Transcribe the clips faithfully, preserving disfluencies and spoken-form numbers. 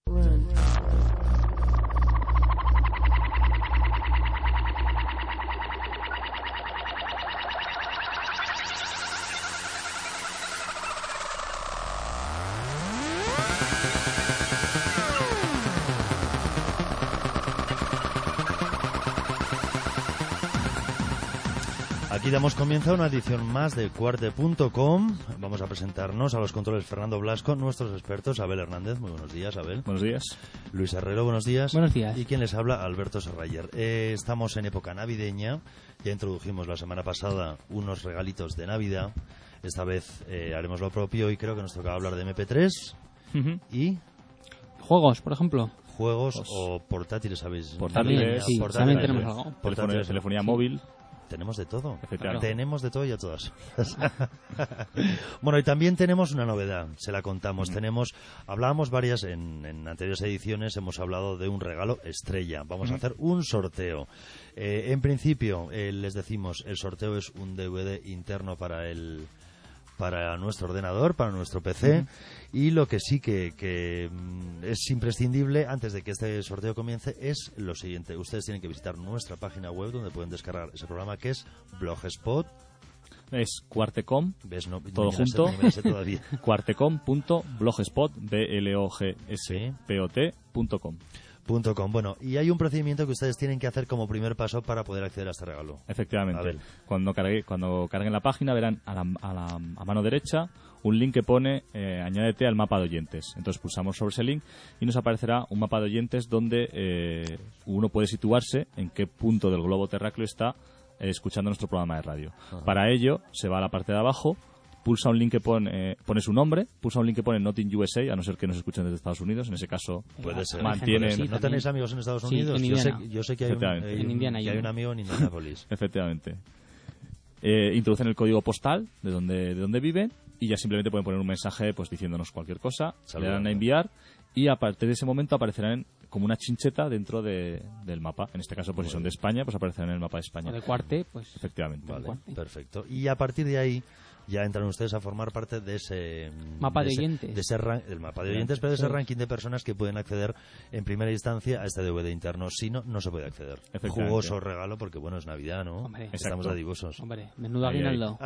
Aquí damos comienzo a una edición más de Cuarte punto com. Vamos a presentarnos a los controles Fernando Blasco, nuestros expertos, Abel Hernández. Muy buenos días, Abel. Buenos días. Luis Herrero, buenos días. Buenos días. Y quien les habla, Alberto Serrayer. Eh, estamos en época navideña. Ya introdujimos la semana pasada unos regalitos de Navidad. Esta vez eh, haremos lo propio y creo que nos toca hablar de eme pe tres Uh-huh. y... Juegos, por ejemplo. Juegos Pues, o portátiles, ¿sabéis? Portátiles, sí, portátiles, también tenemos algo. portátiles, Telefonía, telefonía sí. móvil. Tenemos de todo. Efectivamente. Tenemos de todo y a todas. Bueno, y también tenemos una novedad, se la contamos. Mm. Tenemos, hablábamos varias en, en anteriores ediciones, hemos hablado de un regalo estrella. Vamos Mm. a hacer un sorteo. Eh, en principio, eh, les decimos, el sorteo es un de ve de interno para el para nuestro ordenador, para nuestro pe ce, Mm. y lo que sí que, que mm, es imprescindible antes de que este sorteo comience es lo siguiente. Ustedes tienen que visitar nuestra página web donde pueden descargar ese programa, que es Blogspot. Es cuartecom, ¿Ves? No, todo ni me la sé- junto. ni me la sé todavía. cuartecom punto blogspot, B L O G S P O T punto com. Punto com. Bueno, y hay un procedimiento que ustedes tienen que hacer como primer paso para poder acceder a este regalo. Efectivamente. A ver. Cuando, cargue, cuando carguen la página verán a, la, a, la, a mano derecha un link que pone eh, añádete al mapa de oyentes. Entonces pulsamos sobre ese link y nos aparecerá un mapa de oyentes donde eh, uno puede situarse en qué punto del globo terráqueo está eh, escuchando nuestro programa de radio. Ajá. Para ello se va a la parte de abajo, pulsa un link que pone, eh, pone su nombre, pulsa un link que pone Not in U S A, a no ser que nos escuchen desde Estados Unidos. En ese caso Puede ser. mantienen... Sí, ¿No también. tenéis amigos en Estados Sí, Unidos? en yo, sé, Indiana. yo sé que hay un, Efectivamente. hay En un- Indiana hay que hay un uno. amigo en Indianapolis. Efectivamente. Eh, introducen el código postal de donde, de donde viven y ya simplemente pueden poner un mensaje pues diciéndonos cualquier cosa, Saludando. le dan a enviar y a partir de ese momento aparecerán como una chincheta dentro de, del mapa. En este caso, pues si son de España, pues aparecerán en el mapa de España. O de Cuarte, pues... Efectivamente. Vale, Cuarte. perfecto. Y a partir de ahí ya entran ustedes a formar parte de ese Mapa de ese- oyentes. de ese ran- el mapa de oyentes, pero de ese ranking de personas que pueden acceder en primera instancia a este de ve de interno. Si no, no se puede acceder. Efectivamente. Jugoso regalo porque bueno, es Navidad, ¿no? Hombre. Estamos Exacto. dadivosos. Hombre, menudo Ahí, ahí. aguinaldo.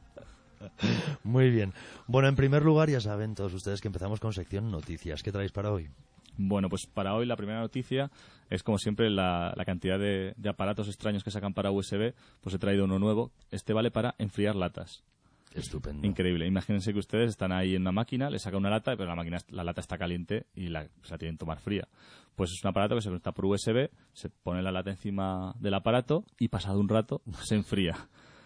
Muy bien. Bueno, en primer lugar, ya saben todos ustedes que empezamos con sección noticias. ¿Qué traéis para hoy? Bueno, pues para hoy la primera noticia es como siempre la, la cantidad de, de aparatos extraños que sacan para U S B. Pues he traído uno nuevo. Este vale para enfriar latas. Estupendo. Increíble. Imagínense que ustedes están ahí en una máquina, le saca una lata, pero la máquina, la lata está caliente y la, se la tienen que tomar fría. Pues es un aparato que se conecta por U S B, se pone la lata encima del aparato y pasado un rato se enfría.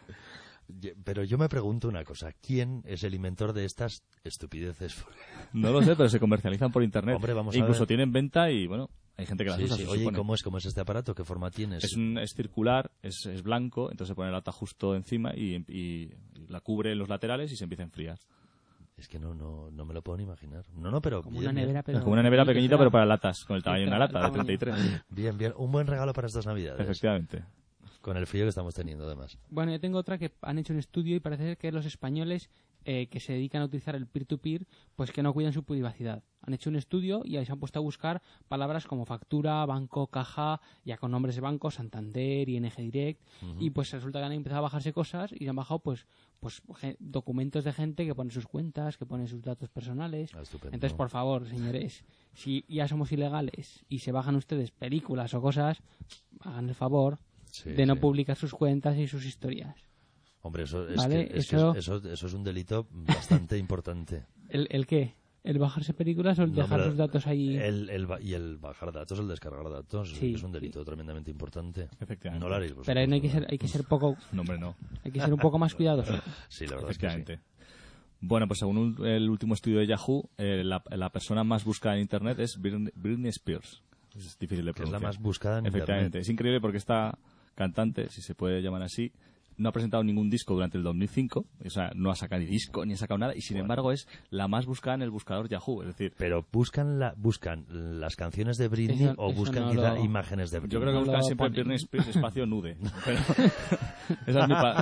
Ye- Pero yo me pregunto una cosa. ¿Quién es el inventor de estas estupideces? No lo sé, pero se comercializan por internet. Hombre, vamos E a incluso ver. tienen venta y, bueno, hay gente que las Sí, usa. sí. se Oye, ¿y supone. cómo es, cómo es este aparato? ¿Qué forma tienes? Es, un, es circular, es, es blanco, entonces se pone la lata justo encima y, y la cubre en los laterales y se empieza a enfriar. Es que no, no, no me lo puedo ni imaginar. No, no, pero Como bien, una nevera, bien. pero... Como una nevera Sí, que pequeñita, será- pero para latas, con el tamaño de una el lata de tamaño. treinta y tres. Bien, bien. Un buen regalo para estas Navidades. Efectivamente. Con el frío que estamos teniendo, además. Bueno, yo tengo otra que han hecho un estudio y parece ser que los españoles eh, que se dedican a utilizar el peer-to-peer, pues que no cuidan su privacidad. Han hecho un estudio y ahí se han puesto a buscar palabras como factura, banco, caja, ya con nombres de bancos, Santander, I N G Direct, Ujú. y pues resulta que han empezado a bajarse cosas y se han bajado pues pues ge- documentos de gente que pone sus cuentas, que pone sus datos personales. Ah, estupendo. Entonces, por favor, señores, si ya somos ilegales y se bajan ustedes películas o cosas, hagan el favor Sí, de no sí. publicar sus cuentas y sus historias. Hombre, eso es, Vale, que, es que eso- eso, eso es un delito bastante importante. ¿El, el qué? ¿El bajarse películas o el No, dejar hombre, los datos ahí? El, el ba- y el bajar datos, el descargar datos, Sí, es un delito tremendamente importante. Efectivamente. No lo haréis vosotros. Pero ahí no hay que ¿verdad? ser, hay que ser poco, No, hombre, no. hay que ser un poco más cuidadoso. Sí, la verdad es que sí. Efectivamente. Bueno, pues según un- el último estudio de Yahoo, eh, la, la persona más buscada en Internet es Britney, Britney Spears. Es difícil de Que es la pronunciar. más buscada en Efectivamente. Internet. Es increíble porque esta cantante, si se puede llamar así, no ha presentado ningún disco durante el dos mil cinco. O sea, no ha sacado ni disco ni ha sacado nada. Y sin Bueno. embargo es la más buscada en el buscador Yahoo. Es decir, Pero buscan la, buscan las canciones de Britney Eso- o eso buscan no quizá lo- imágenes de Britney. yo creo que No buscan lo siempre ponen. Britney Spears espacio nude. Pero esa es mi, pa-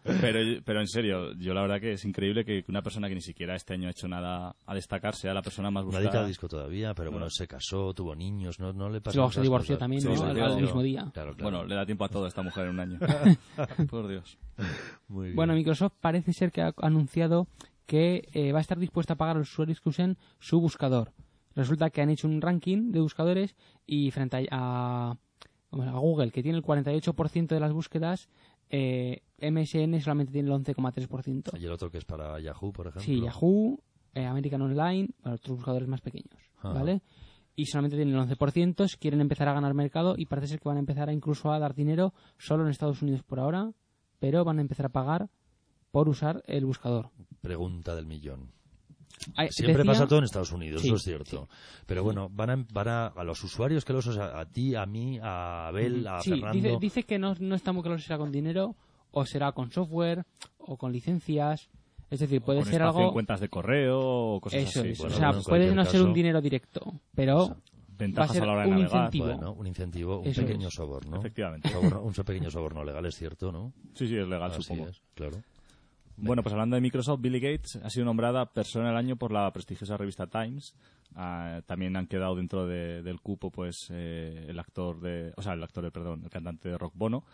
Pero, pero en serio, yo la verdad que es increíble que una persona que ni siquiera este año ha hecho nada a destacar sea la persona más No buscada. edita el disco todavía, pero bueno, se casó, tuvo niños, no, no le pasó. Luego se divorció también, ¿no? Sí, al, sí, al sí. mismo día. Claro, claro. Bueno, le da tiempo a todo a esta mujer en un año. Por Dios. Muy bien. Bueno, Microsoft parece ser que ha anunciado que eh, va a estar dispuesta a pagar a los usuarios que usen su buscador. Resulta que han hecho un ranking de buscadores y frente a, a, a Google, que tiene el cuarenta y ocho por ciento de las búsquedas, eh, M S N solamente tiene el once coma tres por ciento. Y el otro que es para Yahoo, por ejemplo. Sí, Yahoo, eh, American Online, para otros buscadores más pequeños, Ajá. ¿vale? Y solamente tienen el once por ciento, quieren empezar a ganar mercado y parece ser que van a empezar a incluso a dar dinero solo en Estados Unidos por ahora, pero van a empezar a pagar por usar el buscador. Pregunta del millón. Ay, Siempre decía- pasa todo en Estados Unidos, Sí, eso es cierto. Pero bueno, van a, van a, a los usuarios que los usan, a ti, a mí, a Abel, a Sí, Fernando. dice, dice que no, no está muy claro si será con dinero o será con software o con licencias. Es decir, puede Con ser espacio en algo... cuentas de correo o cosas Eso así. es. Bueno, o sea, bueno, en puede cualquier no ser caso- un dinero directo, pero va a Ventajas ser a la hora de un navegar. incentivo. Bueno, un incentivo, un Eso pequeño es. soborno. Efectivamente. Soborno- un pequeño soborno legal, es cierto, ¿no? Sí, sí, es legal, Así supongo. es, claro. Bueno, pues hablando de Microsoft, Billy Gates ha sido nombrada Persona del Año por la prestigiosa revista Times. Ah, también han quedado dentro de- del cupo, pues, eh, el actor de... O sea, el actor, de, perdón, el cantante de rock Bono.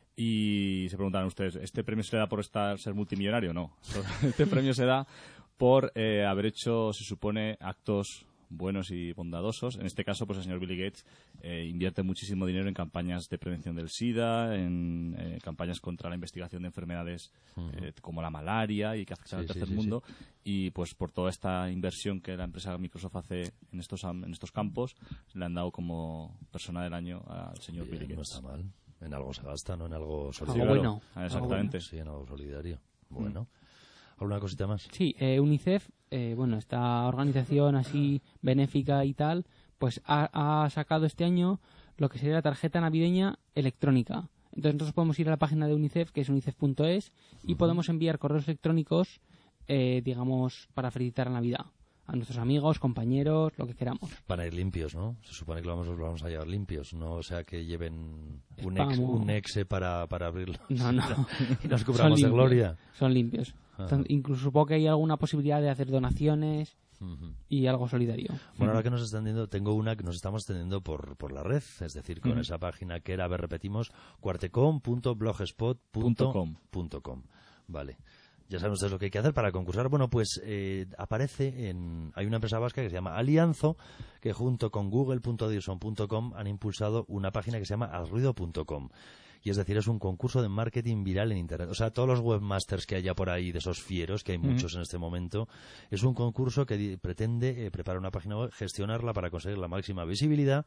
Y se preguntarán ustedes, ¿este premio se le da por estar ser multimillonario? No. Este premio se da por eh, haber hecho, se supone, actos buenos y bondadosos. En este caso, pues el señor Billy Gates eh, invierte muchísimo dinero en campañas de prevención del SIDA, en eh, campañas contra la investigación de enfermedades eh, como la malaria y que afectan Sí, al tercer sí, sí, mundo. Y pues por toda esta inversión que la empresa Microsoft hace en estos am- en estos campos, le han dado como persona del año al señor Bien, Billy no Gates. está mal. En algo se gasta, ¿no? En algo Algo solidario. bueno. Ah, exactamente. Sí, en algo solidario. Bueno. ¿Alguna cosita más? Sí, eh, UNICEF, eh, bueno, esta organización así benéfica y tal, pues ha, ha sacado este año lo que sería la tarjeta navideña electrónica. Entonces nosotros podemos ir a la página de UNICEF, que es unicef punto es, y podemos enviar correos electrónicos, eh, digamos, para felicitar la Navidad. A nuestros amigos, compañeros, lo que queramos. Van a ir limpios, ¿no? Se supone que lo vamos, lo vamos a llevar limpios, no o sea que lleven un, Spam ex, o- un exe para, para abrirlo. No, no. Y nos Son cubramos de limpios, gloria. Son limpios. Ajá. Entonces, incluso supongo que hay alguna posibilidad de hacer donaciones Ujú. y algo solidario. Bueno, ahora que nos están extendiendo, tengo una que nos estamos extendiendo por, por la red, es decir, con Ujú. esa página que era, a ver, repetimos, cuartecom punto blogspot punto com. Vale. Ya saben ustedes lo que hay que hacer para concursar. Bueno, pues eh, aparece en... Hay una empresa vasca que se llama Alianzo, que junto con google punto dison punto com han impulsado una página que se llama alruido punto com. Y es decir, es un concurso de marketing viral en Internet. O sea, todos los webmasters que haya por ahí, de esos fieros, que hay muchos en este momento, es un concurso que di- pretende eh, preparar una página web, gestionarla para conseguir la máxima visibilidad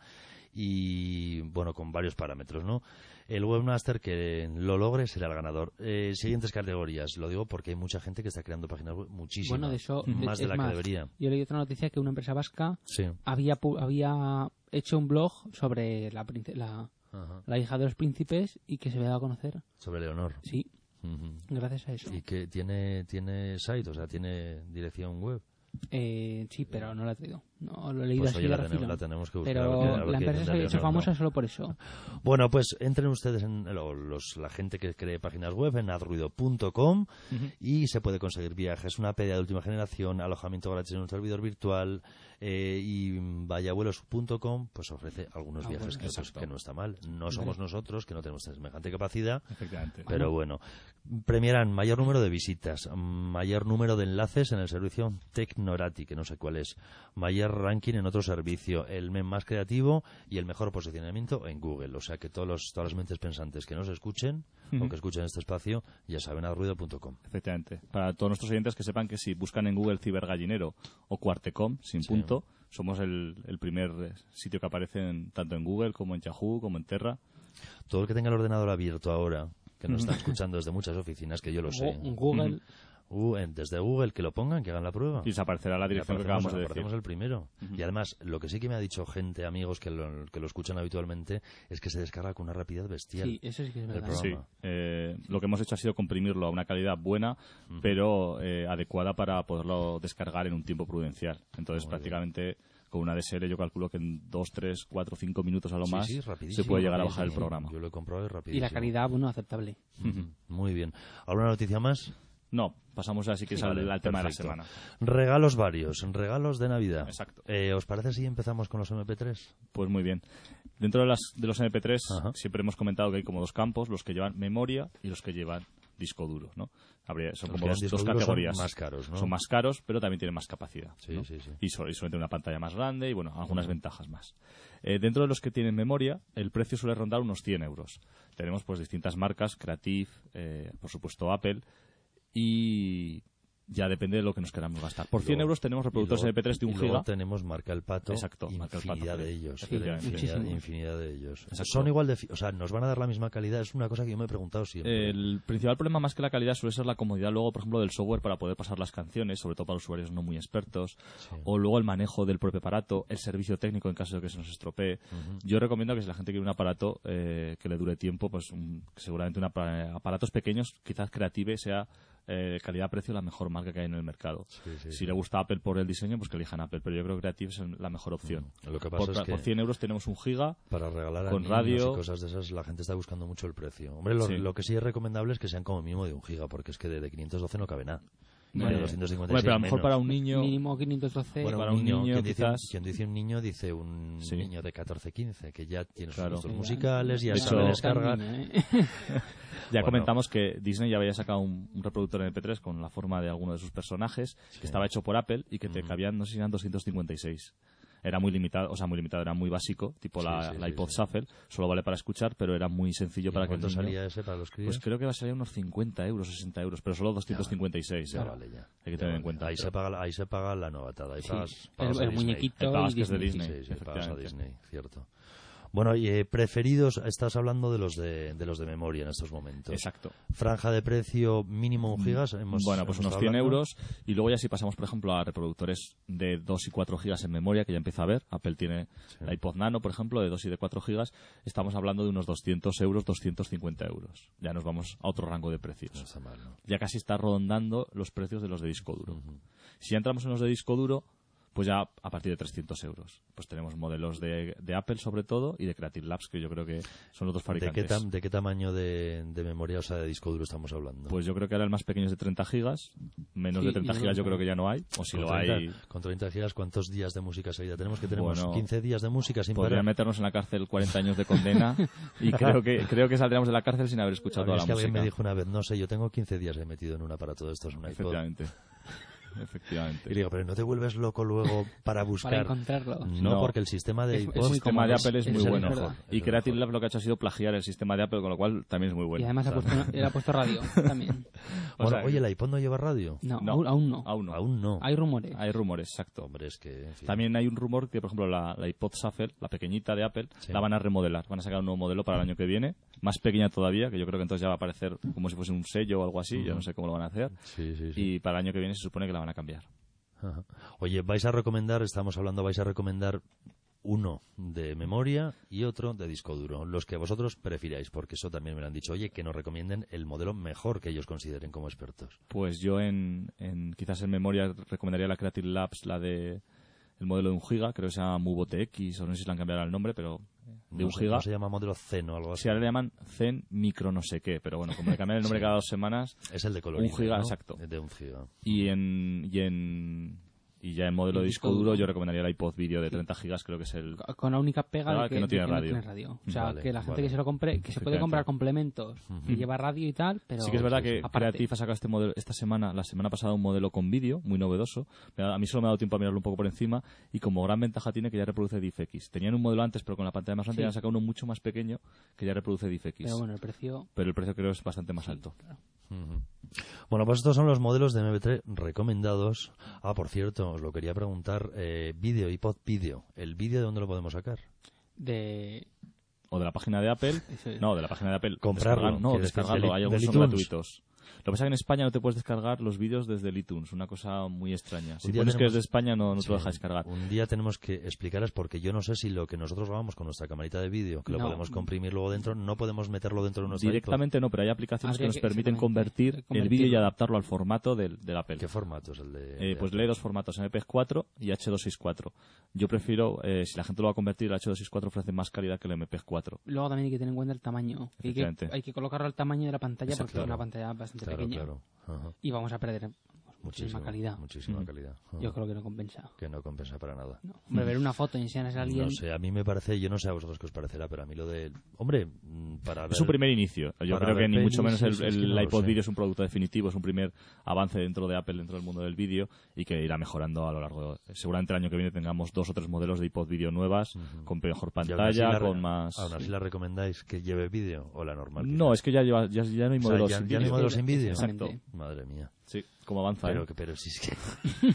y, bueno, con varios parámetros, ¿no? El webmaster que lo logre será el ganador. Eh, siguientes categorías. Lo digo porque hay mucha gente que está creando páginas web, muchísimas. Bueno, de eso... Más de es la más, que debería. Yo leí otra noticia que una empresa vasca Sí. había pu- había hecho un blog sobre la, prince- la, Ajá. la hija de los príncipes y que se había dado a conocer. Sobre Leonor. Sí, Ujú. gracias a eso. Y que tiene, tiene site, o sea, tiene dirección web. Eh, sí, pero no la he traído. No, lo he leído Pues así oye, de la, refilón. tenemos, la tenemos que buscar. Pero a ver qué- a ver la qué empresa dicen se de había hecho Leonor, famosa ¿no? solo por eso. Bueno, pues entren ustedes en lo- los, la gente que cree páginas web en adruido punto com y se puede conseguir viajes, una P D A de última generación, alojamiento gratis en un servidor virtual eh, y vayavuelos punto com pues ofrece algunos Ah, viajes bueno, que, pues, exacto. que no está mal. No somos nosotros, que no tenemos semejante capacidad, Efectivamente. pero bueno, premiarán mayor número de visitas, mayor número de enlaces en el servicio Tecnorati, que no sé cuál es, mayor ranking en otro servicio, el meme más creativo y el mejor posicionamiento en Google. O sea que todos los, todas las mentes pensantes que nos escuchen Ujú. o que escuchen este espacio ya saben a ruido punto com. Efectivamente. Para todos nuestros oyentes que sepan que si buscan en Google Cibergallinero o Cuartecom, sin Sí. punto, somos el, el primer eh, sitio que aparece en- tanto en Google como en Yahoo, como en Terra. Todo el que tenga el ordenador abierto ahora, que nos está escuchando desde muchas oficinas, que yo lo sé. Gu- Google, Uh, en- desde Google, que lo pongan, que hagan la prueba. Y se aparecerá la Y dirección que aparecemos- acabamos de decir. aparecemos el primero. Y además, lo que sí que me ha dicho gente, amigos que lo, que lo escuchan habitualmente, es que se descarga con una rapidez bestial. sí, eso sí que es El verdad. programa. Sí, eh, lo que hemos hecho ha sido comprimirlo a una calidad buena, pero eh, adecuada para poderlo descargar en un tiempo prudencial. Entonces, Muy prácticamente con una D S L yo calculo que en dos, tres, cuatro, cinco minutos a lo más sí, sí, se puede llegar a bajar el programa. Yo lo he comprobado y rapidísimo. Y la calidad, bueno, aceptable. Uh-huh. Muy bien. ¿Alguna noticia más? No, pasamos así que sí, es al, vale, al tema perfecto. de la semana. Regalos varios, regalos de Navidad. Exacto. Eh, ¿Os parece si empezamos con los eme pe tres? Pues muy bien. Dentro de, las, de los eme pe tres Ajá. siempre hemos comentado que hay como dos campos, los que llevan memoria y los que llevan disco duro, ¿no? Habría, son los como dos, dos categorías. Son más caros, ¿no? Son más caros, pero también tienen más capacidad. Sí, ¿no? sí, sí. Y, so, y suelen tener una pantalla más grande y, bueno, algunas uh-huh. ventajas más. Eh, dentro de los que tienen memoria, el precio suele rondar unos cien euros. Tenemos, pues, distintas marcas, Creative, eh, por supuesto, Apple, y ya depende de lo que nos queramos gastar. Por cien euros tenemos reproductores luego, eme pe tres de un y luego giga. tenemos marca El Pato. Exacto, marca El Pato. Infinidad de ellos. Sí, infinidad, infinidad de ellos. Exacto. Son igual de... O sea, ¿nos van a dar la misma calidad? Es una cosa que yo me he preguntado siempre. El principal problema más que la calidad suele ser la comodidad luego, por ejemplo, del software para poder pasar las canciones, sobre todo para usuarios no muy expertos, sí. o luego el manejo del propio aparato, el servicio técnico en caso de que se nos estropee. Uh-huh. Yo recomiendo que si la gente quiere un aparato eh, que le dure tiempo, pues un, seguramente una, aparatos pequeños, quizás Creative sea Eh, calidad-precio la mejor marca que hay en el mercado. Sí, sí, si sí. le gusta Apple por el diseño, pues que elijan Apple, pero yo creo que Creative es la mejor opción. Mm. Lo que pasa por, es que por cien euros tenemos un giga para regalar a con niños radio y cosas de esas. La gente está buscando mucho el precio. Hombre, lo, sí. lo que sí es recomendable es que sean como mínimo de un giga, porque es que de, de quinientos doce no cabe nada. Bueno, de doscientos cincuenta y seis bueno, pero a lo mejor menos. para un niño mínimo quinientos doce. Bueno, para un un niño, niño quien, dice, quizás... quien dice un niño dice un sí. niño de catorce quince que ya tiene claro. sus gustos musicales, ya de sabe hecho, descargar. ¿eh? Ya bueno. comentamos que Disney ya había sacado un, un reproductor eme pe tres con la forma de alguno de sus personajes, sí. que estaba hecho por Apple y que te mm. cabían, no sé si eran doscientos cincuenta y seis. Era muy limitado, o sea, muy limitado, era muy básico, tipo sí, la, sí, la iPod sí, Shuffle, sí. solo vale para escuchar, pero era muy sencillo para que el niño... ¿Cuánto salía ese para los críos? Pues creo que va a salir unos cincuenta euros, sesenta euros, pero solo doscientos cincuenta y seis. Ya, ¿eh? ya vale, ya. Hay que ya tener vale. en cuenta. Ahí se paga, ahí se paga la novatada, ahí sí. pagas, pagas el, el muñequito pagas y que es de Disney. Sí, sí, pagas a Disney, cierto. Bueno, y eh, preferidos, estás hablando de los de, de los de memoria en estos momentos. Exacto. Franja de precio mínimo un gigas. Hemos, bueno, pues hemos unos cien hablando. euros. Y luego ya si pasamos, por ejemplo, a reproductores de dos y cuatro gigas en memoria, que ya empieza a haber. Apple tiene sí. la iPod Nano, por ejemplo, de dos y de cuatro gigas. Estamos hablando de unos doscientos euros, doscientos cincuenta euros. Ya nos vamos a otro rango de precios. No está mal, ¿no? Ya casi está rondando los precios de los de disco duro. Uh-huh. Si ya entramos en los de disco duro, pues ya a partir de trescientos euros. Pues tenemos modelos de, de Apple sobre todo y de Creative Labs, que yo creo que son los dos fabricantes. ¿De qué, tam, de qué tamaño de, de memoria, o sea, de disco duro estamos hablando? Pues yo creo que ahora el más pequeño es de treinta gigas, menos sí, de treinta gigas yo creo que ya no hay, o si lo treinta, hay... Con treinta gigas, ¿cuántos días de música seguida tenemos? Que tenemos bueno, quince días de música sin podría parar. meternos en la cárcel cuarenta años de condena y creo que creo que saldríamos de la cárcel sin haber escuchado toda es la que música. Alguien me dijo una vez, no sé, yo tengo quince días he metido en un aparato de estos, un iPod. Efectivamente. Efectivamente. Y le digo, pero ¿no te vuelves loco luego para buscar? Para encontrarlo. No, no, porque el sistema de el iPod... sistema de Apple es, es muy es bueno. Mejor, y Creative Labs lo que ha hecho ha sido plagiar el sistema de Apple, con lo cual también es muy bueno. Y además ha puesto, él ha puesto radio también. O bueno, sea, oye, ¿el iPod no lleva radio? No, no, aún no. Aún no. Aún no. Hay rumores. Hay rumores, exacto. Hombre, es que... En fin. También hay un rumor que, por ejemplo, la, la iPod Shuffle, la pequeñita de Apple, sí. la van a remodelar. Van a sacar un nuevo modelo para el año que viene, más pequeña todavía, que yo creo que entonces ya va a aparecer como si fuese un sello o algo así. Uh-huh. Yo no sé cómo lo van a hacer. Sí, sí, sí. Y para el año que viene se supone que la van a cambiar. Ajá. Oye, vais a recomendar, estamos hablando, vais a recomendar uno de memoria y otro de disco duro, los que vosotros prefiráis, porque eso también me lo han dicho, oye, que nos recomienden el modelo mejor que ellos consideren como expertos. Pues yo en, en quizás en memoria recomendaría la Creative Labs, la de el modelo de un giga, creo que se llama Movote X, o no sé si le han cambiado el nombre, pero de no un sé, giga. ¿no se llama modelo Zen o algo así? Sí, ahora le llaman Zen Micro no sé qué, pero bueno, como le cambian el nombre sí. cada dos semanas... Es el de colorines, un giga, ¿no? exacto. De un giga. Y en... Y en Y ya en modelo de disco duro yo recomendaría el iPod Video de treinta gigas, creo que es el... Con la única pega de que, que no tiene de que radio. No tiene radio. O sea, vale, que la gente vale. que se lo compre, que se puede comprar complementos, uh-huh. que lleva radio y tal, pero... Sí que es verdad que aparte. Creative ha sacado este modelo esta semana, la semana pasada, un modelo con vídeo, muy novedoso. A mí solo me ha dado tiempo a mirarlo un poco por encima, y como gran ventaja tiene que ya reproduce D I F X. Tenían un modelo antes, pero con la pantalla más grande, sí. y han sacado uno mucho más pequeño que ya reproduce D I F X. Pero bueno, el precio... Pero el precio creo es bastante más sí, alto. Claro. Uh-huh. Bueno, pues estos son los modelos de eme pe tres recomendados. Ah, por cierto, os lo quería preguntar, eh, vídeo, iPod vídeo. ¿El vídeo de dónde lo podemos sacar? De... O de la página de Apple. Es. No, de la página de Apple. Comprarlo. Descargar, no, descargarlo. Hay algunos son gratuitos. Lo que pasa es que en España no te puedes descargar los vídeos desde el iTunes, una cosa muy extraña. Si Un día pones que tenemos- es de España no, no Sí, te lo deja descargar. Un día tenemos que explicarles porque yo no sé si lo que nosotros grabamos con nuestra camarita de vídeo, que lo No. podemos comprimir luego dentro, no podemos meterlo dentro de nuestra Directamente no, pero hay aplicaciones Habría que nos que- permiten exactamente, convertir el convertirlo. vídeo y adaptarlo al formato del, del Apple. iPod. ¿Qué formato es el de...? Eh, de pues Apple? lee dos formatos, M P cuatro y H doscientos sesenta y cuatro. Yo prefiero, eh, si la gente lo va a convertir, el H doscientos sesenta y cuatro ofrece más calidad que el M P cuatro. Luego también hay que tener en cuenta el tamaño. Hay que, Efectivamente. hay que colocarlo al tamaño de la pantalla Exacto, porque es una claro. pantalla bastante Claro, pequeña. claro. Ajá. Y vamos a perder muchísima Muchísimo, calidad. Muchísima Mm. calidad. Ajá. Yo creo que no compensa. Que no compensa para nada. No. Hombre, ver una foto y enseñarles a alguien... No sé, a mí me parece, yo no sé a vosotros qué os parecerá, pero a mí lo de... Hombre, mm, para ver... Es un primer inicio. Yo para creo que ver ni mucho pelis, menos sí, el, sí, es que el no lo iPod sé. Video es un producto definitivo, es un primer avance dentro de Apple, dentro del mundo del vídeo y que irá mejorando a lo largo. De, seguramente el año que viene tengamos dos o tres modelos de iPod Video nuevas, Ujú. con mejor Y aún así pantalla, la re- con más... ¿Aún así la recomendáis que lleve vídeo o la normal? No, es que ya, lleva, ya, ya no hay O sea, modelos ya- sin ya no hay vídeo. modelos sin vídeo. Exacto. Madre mía. Sí, como avanza. Pero, ¿eh? que- pero si es que...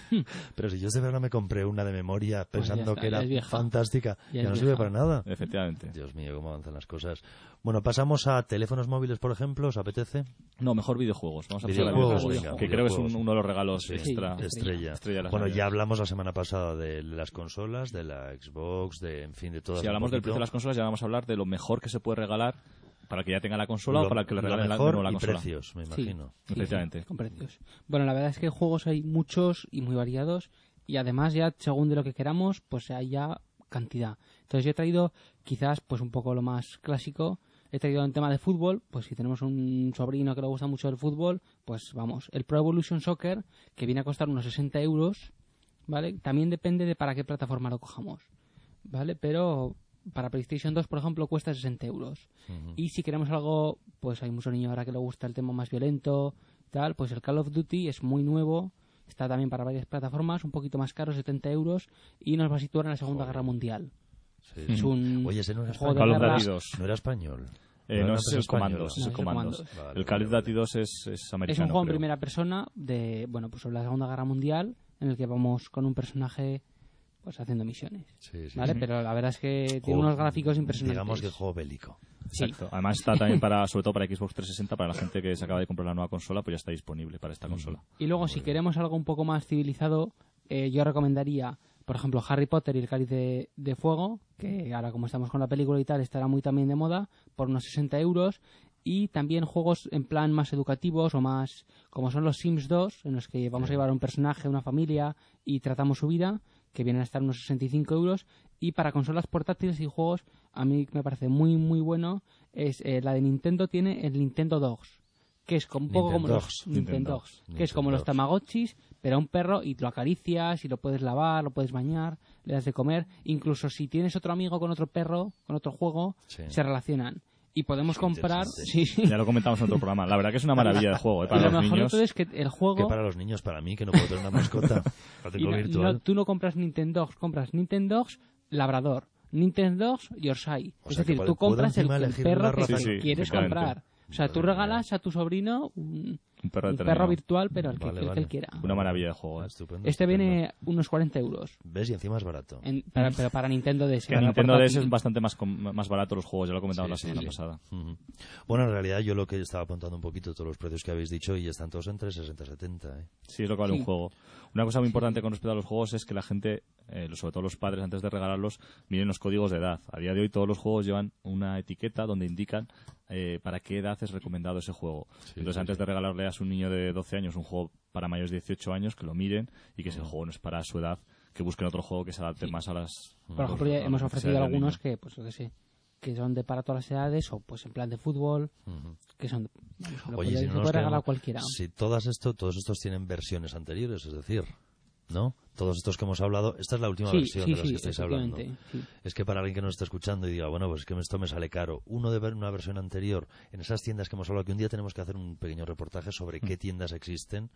pero si yo de verdad me compré una de memoria Pues ya pensando está, que ya era es vieja. fantástica, Ya que es no sirve vieja. para nada. Efectivamente. Dios mío, cómo avanzan las cosas. Bueno, pasamos a teléfonos móviles, por ejemplo, ¿os apetece? No, mejor videojuegos. Vamos a pasar a Videojuegos, videojuegos. venga, que creo que es un- videojuegos. uno de los regalos Sí, extra. estrella. estrella de las Bueno, ya navidades. hablamos la semana pasada de las consolas, de la Xbox, de, en fin, de todas. Si un hablamos del poquito. precio de las consolas, ya vamos a hablar de lo mejor que se puede regalar para que ya tenga la consola Lo- o para que le lo regalen la, de mejor nuevo la y consola. precios, me Sí. imagino. Sí, Efectivamente. sí, con precios. Bueno, la verdad es que juegos hay muchos y muy variados y además ya según de lo que queramos, pues hay ya cantidad. Entonces yo he traído quizás pues un poco lo más clásico. He traído un tema de fútbol, pues si tenemos un sobrino que le gusta mucho el fútbol, pues vamos, el Pro Evolution Soccer, que viene a costar unos sesenta euros, ¿vale? También depende de para qué plataforma lo cojamos, ¿vale? Pero para PlayStation dos, por ejemplo, cuesta sesenta euros. Ujú. Y si queremos algo, pues hay muchos niños ahora que le gusta el tema más violento, tal, pues el Call of Duty es muy nuevo, está también para varias plataformas, un poquito más caro, setenta euros, y nos va a situar en la Segunda Joder. Guerra Mundial. Sí, Es sí. un Oye, ese no era juego de Call of guerra- Duty dos. No era español. Eh, era no, una ese es empresa el Comandos. española. Es el No, Comandos. ese es Vale, El Call of vale, Duty dos es, es Es americano. un juego en creo. primera persona de, bueno, pues sobre la Segunda Guerra Mundial, en el que vamos con un personaje pues haciendo misiones, Sí, sí, ¿vale? sí. Pero la verdad es que tiene Juego- unos gráficos impresionantes. Digamos que juego bélico. Sí. Exacto. Además está también para, sobre todo para Xbox trescientos sesenta, para la gente que se acaba de comprar la nueva consola, pues ya está disponible para esta consola. Y luego, si queremos algo un poco más civilizado, eh, yo recomendaría, por ejemplo, Harry Potter y el Cáliz de, de Fuego, que ahora como estamos con la película y tal, estará muy también de moda, por unos sesenta euros. Y también juegos en plan más educativos o más, como son los Sims dos, en los que vamos a llevar a un personaje, una familia y tratamos su vida, que vienen a estar unos sesenta y cinco euros. Y para consolas portátiles y juegos, a mí me parece muy, muy bueno, es eh, la de Nintendo tiene el Nintendo Dogs, que es como, un poco como los Nintendogs. Nintendogs, que es como los Nintendogs. Tamagotchis, pero a un perro y lo acaricias y lo puedes lavar, lo puedes bañar, le das de comer. Incluso si tienes otro amigo con otro perro, con otro juego, Sí. se relacionan. Y podemos Qué comprar... interesante. Sí, sí. Ya lo comentamos en otro programa. La verdad que es una maravilla de juego, ¿eh? Y Para lo los mejor de niños. todo es que el juego... Que para los niños, para mí, que no puedo tener una mascota. La y tengo no- virtual. no, tú no compras Nintendogs, compras Nintendogs Labrador, Nintendogs Yorkshire. O Es sea, que decir, puedo- tú compras puedo el, encima el elegir perro la que raza que Sí, sí, quieres efectivamente. comprar. O sea, tú Madre regalas a tu sobrino un, Un perro un determinado. perro virtual, pero el que, Vale, el que vale. él quiera. Una maravilla de juego, Ah, ¿eh? estupendo, Este estupendo. viene unos cuarenta euros. ¿Ves? Y encima es barato. En- para- pero para Nintendo D S. Que para Nintendo D S portátil. es bastante más, com- más barato los juegos, ya lo comentamos Sí, la sí, semana sí. pasada. Ujú. Bueno, en realidad yo lo que estaba apuntando un poquito todos los precios que habéis dicho y están todos entre sesenta y setenta. ¿eh? Sí, es lo que vale Sí. un juego. Una cosa muy importante con respecto a los juegos es que la gente, eh, sobre todo los padres, antes de regalarlos, miren los códigos de edad. A día de hoy todos los juegos llevan una etiqueta donde indican eh, para qué edad es recomendado ese juego. Sí, Entonces, sí, antes sí. de regalarle a su niño de doce años un juego para mayores de dieciocho años, que lo miren y que si el juego no es para su edad, que busquen otro juego que se adapte Sí. más a las... Por ejemplo, ya a las hemos ofrecido necesidades del algunos niño. que, pues yo qué sé, que son de para todas las edades o pues en plan de fútbol, Ujú. que son... vamos, lo Oye, puede, si se no puede nos regalar quedamos- a cualquiera. Si todas esto, todos estos tienen versiones anteriores, es decir, ¿no? Todos estos que hemos hablado, esta es la última Sí, versión sí, de las sí, que estáis hablando. efectivamente, sí. Es que para alguien que nos está escuchando y diga, bueno, pues es que esto me sale caro, uno de ver una versión anterior en esas tiendas que hemos hablado, que un día tenemos que hacer un pequeño reportaje sobre qué tiendas existen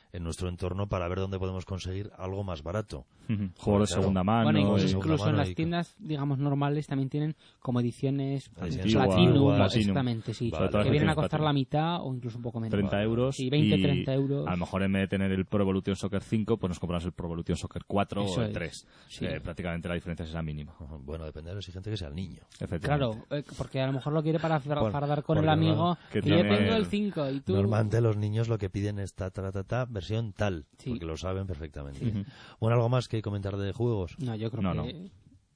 en nuestro entorno para ver dónde podemos conseguir algo más barato. Uh-huh. Juegos de segunda mano. Bueno, incluso, y... incluso en las y... tiendas, digamos, normales también tienen como ediciones Ediciones Platinum, Platinum. exactamente, sí, Vale, que vale. vienen a costar la mitad o incluso un poco menos. treinta euros. Sí, veinte, y treinta euros. A lo mejor en vez de tener el Pro Evolution Soccer cinco, pues nos compramos el Pro Evolution Soccer cuatro Eso o el es. tres. Sí. Eh, prácticamente la diferencia es la mínima. Bueno, depende de lo exigente que sea el niño. Claro, eh, porque a lo mejor lo quiere para Bueno, fardar con el porque amigo no- que y tiene le tengo el- el cinco y tú... Normalmente los niños lo que piden es ta, ta, ta, ta, versión tal, Sí. porque lo saben perfectamente. Ujú. Bueno, ¿algo más que comentar de juegos? No, yo creo No, que...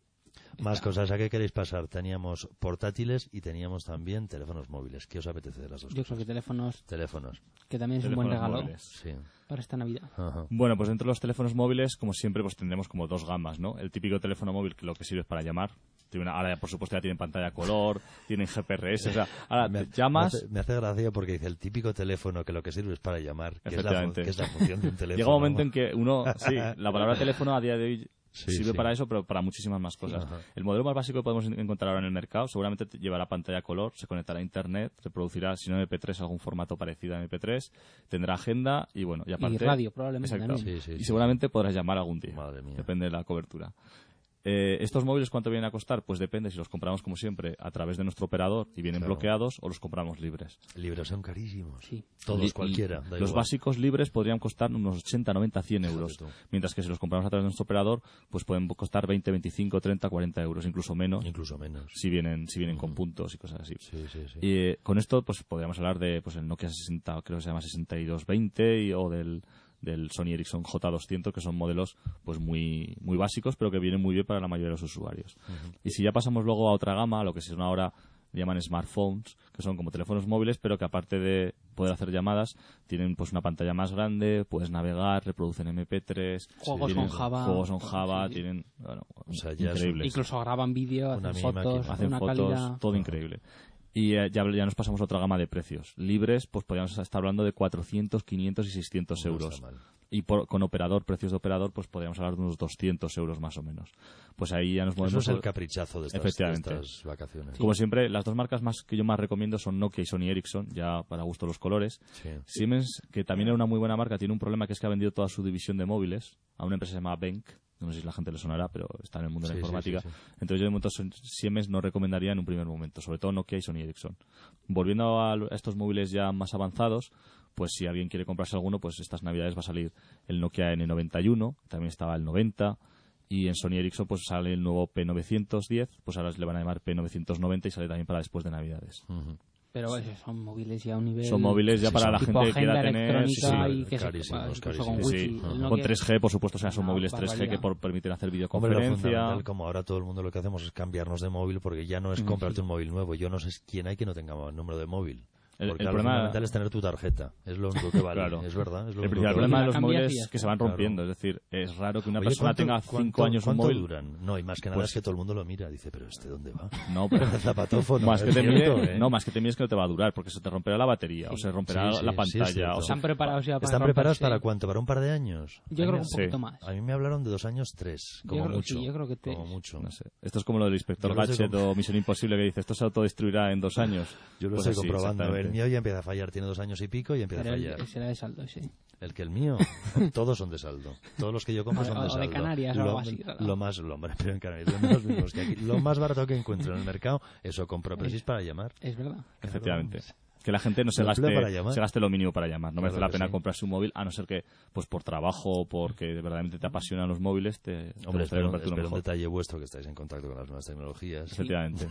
Más cosas, ¿a qué queréis pasar? Teníamos portátiles y teníamos también teléfonos móviles. ¿Qué os apetece de las dos Yo cosas? creo que teléfonos, Teléfonos, que también es un buen Teléfonos regalo móviles. sí. para esta Navidad. Ajá. Bueno, pues dentro de los teléfonos móviles, como siempre, pues tendremos como dos gamas, ¿no? El típico teléfono móvil que lo que sirve es para llamar. Tiene una, ahora, por supuesto, ya tienen pantalla color, tienen G P R S, o sea, ahora Me, te llamas... me hace, me hace gracia porque dice el típico teléfono que lo que sirve es para llamar, que es la, fu- Efectivamente. que es la función de un teléfono. Llega un momento en que uno, sí, la palabra teléfono a día de hoy Sí, sirve sí. para eso, pero para muchísimas más cosas. Ajá. El modelo más básico que podemos en- encontrar ahora en el mercado seguramente te llevará pantalla color, se conectará a internet, reproducirá, si no M P tres, algún formato parecido a M P tres, tendrá agenda y bueno, y aparte... radio, probablemente, Exacto. también. Sí, sí, y sí. seguramente podrás llamar algún día. Madre mía. Depende de la cobertura. Eh, ¿Estos móviles cuánto vienen a costar? Pues depende si los compramos como siempre a través de nuestro operador y vienen Claro. bloqueados o los compramos libres. Libros son carísimos. Sí. Todos, Li- cualquiera. da Los igual. básicos libres podrían costar unos ochenta, noventa, cien euros. Fíjate tú. Mientras que si los compramos a través de nuestro operador, pues pueden costar veinte, veinticinco, treinta, cuarenta euros, incluso menos, Incluso menos. si vienen, si vienen con puntos y cosas así. Sí, sí, sí. Y eh, con esto, pues podríamos hablar de pues el Nokia sesenta, creo que se llama sesenta y dos veinte y, o del, del Sony Ericsson J doscientos, que son modelos pues muy muy básicos, pero que vienen muy bien para la mayoría de los usuarios. Y si ya pasamos luego a otra gama, lo que son ahora llaman smartphones, que son como teléfonos móviles, pero que aparte de poder hacer llamadas, tienen pues una pantalla más grande, puedes navegar, reproducen M P tres, Juegos tienen con Java. juegos con Java, Sí. tienen, bueno, O sea, ya es- increíbles. Incluso graban vídeo, Una hacen mini fotos, máquina. Hacen una fotos, calidad... todo increíble. Y eh, ya, ya nos pasamos a otra gama de precios. Libres, pues podríamos estar hablando de cuatrocientos, quinientos y seiscientos No euros. está mal. Y por- con operador, precios de operador, pues podríamos hablar de unos doscientos euros más o menos. Pues ahí ya nos Eso movemos... es el caprichazo de estas, de Efectivamente. estas vacaciones. Como siempre, las dos marcas más que yo más recomiendo son Nokia y Sony Ericsson, ya para gusto los colores. Sí. Siemens, que también era una muy buena marca, tiene un problema que es que ha vendido toda su división de móviles a una empresa llamada Benk. No sé si la gente le sonará, pero está en el mundo de la Sí, sí, informática. sí, sí. Entonces yo de momento son- Siemens no recomendaría en un primer momento, sobre todo Nokia y Sony Ericsson. Volviendo a lo- a estos móviles ya más avanzados, pues si alguien quiere comprarse alguno, pues estas navidades va a salir el Nokia N noventa y uno, también estaba el noventa, y en Sony Ericsson pues sale el nuevo P novecientos diez, pues ahora le van a llamar P novecientos noventa y sale también para después de navidades. Ujú. Pero eso, son móviles ya a un nivel... Son móviles ya sí, para son la tipo gente que quiera agenda tener... sí, sí. electrónica y que se- Carísimos, incluso carísimos. con Sí, wifi. sí. El Con Nokia- tres G, por supuesto, o sea, son Una móviles tres G que barbaridad. por permiten hacer Hombre, lo videoconferencia. fundamental, como ahora todo el mundo lo que hacemos es cambiarnos de móvil, porque ya no es comprarte un móvil nuevo. Yo no sé quién hay que no tenga número de móvil. El- Porque el lo problema- fundamental es tener tu tarjeta. Es lo único que vale. Claro. Es verdad. Es lo El único principal que problema vale. de los La cambias y móviles ya es que está. se van Claro. rompiendo. Es decir, es raro que una Oye, persona ¿cuánto- tenga cuánto- cinco años un ¿cuánto móvil. duran? No, y más que nada Pues- es que todo el mundo lo mira. Dice, pero ¿este dónde va? No, pero Zapatófono. más que es te cierto, mires, ¿eh? no, más que te mires que no te va a durar, porque se te romperá la batería, o Sí. se romperá Sí, sí, la sí, es pantalla, cierto. o se- Están preparados ya para ¿Están preparados romperse. para cuánto? ¿Para un par de años? Yo creo que un Sí. poquito más. A mí me hablaron de dos años, tres. Como Yo creo- mucho. sí, yo creo que tres. Como mucho. no sé. Esto es como lo del inspector Yo lo estoy Gadget o Misión Imposible que dice, esto se autodestruirá en dos años. Yo lo Pues estoy así, comprobando. exactamente. El mío ya empieza a fallar. Tiene dos años y pico y empieza Pero a el- fallar. será de saldo, sí. El que el mío, todos son de saldo. Todos los que yo compro O- son o de de saldo. Canarias o lo, algo así, claro. lo más, lo, hombre, pero en Canarias son los mismos que aquí. Lo más barato que encuentro en el mercado, eso compro, pero si es para llamar. Es verdad. Efectivamente. Que la gente no se Lo empleo gaste, para llamar. se gaste lo mínimo para llamar. No Claro merece la que pena sí. comprarse un móvil, a no ser que, pues por trabajo o porque verdaderamente te apasionan los móviles, te, te Hombre, gustaría espero, comprarte uno espero un mejor. detalle vuestro que estáis en contacto con las nuevas tecnologías. Efectivamente.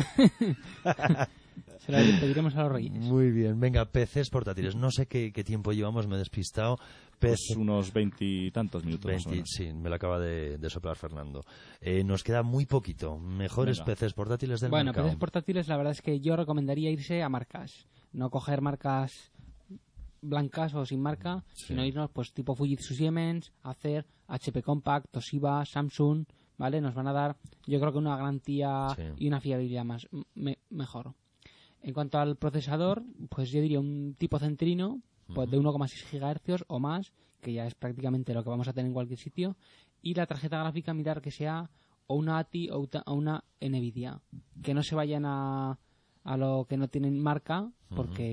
Se lo pediremos a los reyes. Muy bien, venga, P Cs portátiles. No sé qué, qué tiempo llevamos, me he despistado. P C, Pues unos veintitantos minutos más o veinte, menos. sí, me lo acaba de, de soplar Fernando. Eh, nos queda muy poquito. Mejores Venga. P Cs portátiles del Bueno, mercado. P Cs portátiles, la verdad es que yo recomendaría irse a marcas. No coger marcas blancas o sin marca, Sí. sino irnos pues tipo Fujitsu Siemens, Acer, H P Compact, Toshiba, Samsung, ¿vale? Nos van a dar, yo creo que una garantía Sí. y una fiabilidad más me- mejor. En cuanto al procesador, pues yo diría un tipo centrino, pues de uno coma seis gigahercios o más, que ya es prácticamente lo que vamos a tener en cualquier sitio, y la tarjeta gráfica mirar que sea o una A T I o uta- o una Nvidia, que no se vayan a, a lo que no tienen marca, porque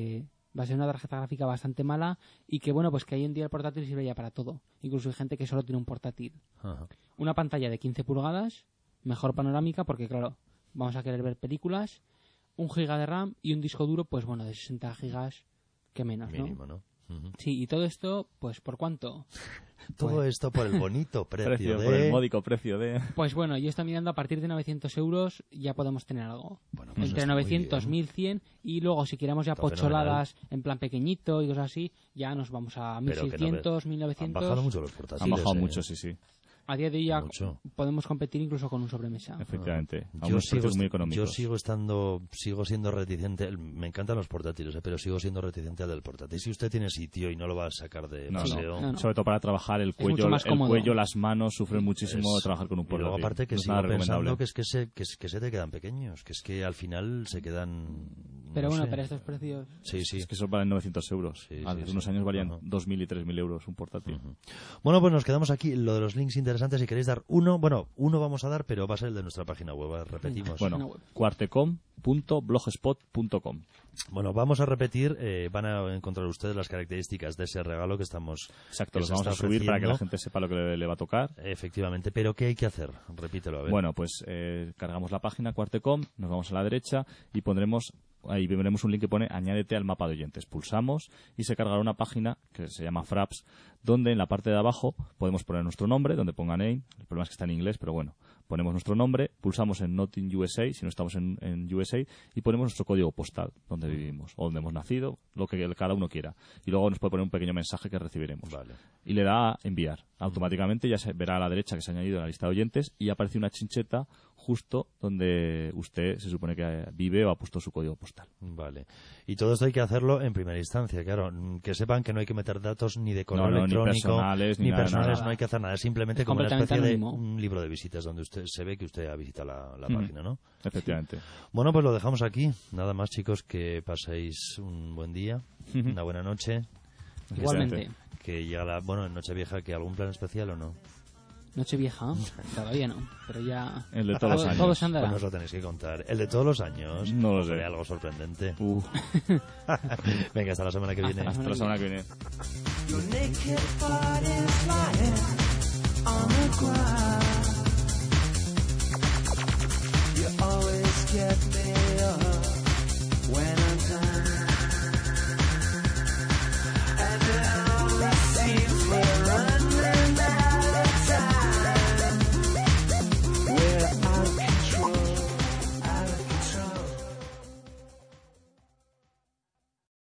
Va a ser una tarjeta gráfica bastante mala y que, bueno, pues que hoy en día el portátil sirve ya para todo. Incluso hay gente que solo tiene un portátil. Ajá. Una pantalla de quince pulgadas, mejor panorámica porque, claro, vamos a querer ver películas, un giga de RAM y un disco duro, pues bueno, de sesenta gigas, que menos, ¿no? Mínimo, ¿no? Uh-huh. Sí, y todo esto, pues ¿por cuánto? Todo Pues, esto por el bonito precio, precio de... por el módico precio de... pues bueno, yo estoy mirando a partir de novecientos euros ya podemos tener algo. Bueno, pues Entre está muy novecientos, bien. mil cien y luego si queremos ya Está pocholadas en plan pequeñito y cosas así, ya nos vamos a mil Pero que no seiscientos, mil Han novecientos. bajado mucho los portátiles. Han bajado eh. mucho, sí, sí. A día de hoy ya Mucho. podemos competir incluso con un sobremesa. Efectivamente. A Yo unos sigo, precios muy yo económicos. sigo estando, sigo siendo reticente. el- Me encantan los portátiles, eh, pero sigo siendo reticente al del portátil. Si usted tiene sitio y no lo va a sacar de No, paseo, no, no. Sobre todo para trabajar el mucho cuello, más el cómodo. cuello, las manos sufren muchísimo es- de trabajar con un y luego portátil. aparte que No es sigo nada pensando recomendable. que es que se, que, es- que se te quedan pequeños, que es que al final se quedan. Pero no bueno, sé. pero estos precios... Sí, sí. Es que eso valen novecientos euros. Sí, Hace sí, unos sí. años valían Ajá. dos mil y tres mil euros un portátil. Ujú. Bueno, pues nos quedamos aquí. Lo de los links interesantes, si queréis dar uno, bueno, uno vamos a dar, pero va a ser el de nuestra página web, repetimos. Página Bueno, web. cuartecom punto blogspot punto com. Bueno, vamos a repetir, eh, van a encontrar ustedes las características de ese regalo que estamos... Exacto, que los se vamos a está subir para que la ofreciendo. gente sepa lo que le, le va a tocar. Efectivamente, pero ¿qué hay que hacer? Repítelo, a ver. Bueno, pues eh, cargamos la página Cuartecom, nos vamos a la derecha y pondremos, ahí veremos un link que pone añádete al mapa de oyentes. Pulsamos y se cargará una página que se llama Fraps, donde en la parte de abajo podemos poner nuestro nombre, donde ponga name. El problema es que está en inglés, pero bueno, ponemos nuestro nombre, pulsamos en Not in U S A, si no estamos en, en U S A, y ponemos nuestro código postal, donde vivimos, o donde hemos nacido, lo que cada uno quiera. Y luego nos puede poner un pequeño mensaje que recibiremos. Vale. Y le da a enviar. Automáticamente ya se verá a la derecha que se ha añadido en la lista de oyentes y aparece una chincheta justo donde usted se supone que vive o ha puesto su código postal. Vale. Y todo esto hay que hacerlo en primera instancia, claro. mm, Que sepan que no hay que meter datos ni de correo No, no, ni electrónico, personales, ni nada, personales, nada. no hay que hacer nada. Es simplemente Es como una completamente especie de anónimo. un libro de visitas donde usted se ve que usted ha visitado la, la Ujú. página, ¿no? Efectivamente. Bueno, pues lo dejamos aquí. Nada más, chicos, que paséis un buen día, una buena noche. Igualmente. Que llega la... Bueno, en Nochevieja, ¿que algún plan especial o no? Nochevieja, todavía no, pero ya... El de todos los todo, años. todo se andará. Pues nos lo tenéis que contar. El de todos los años. No lo sé. Hombre, algo sorprendente. Uh, Venga, hasta la semana que viene. Hasta la hasta la semana que viene. Your naked body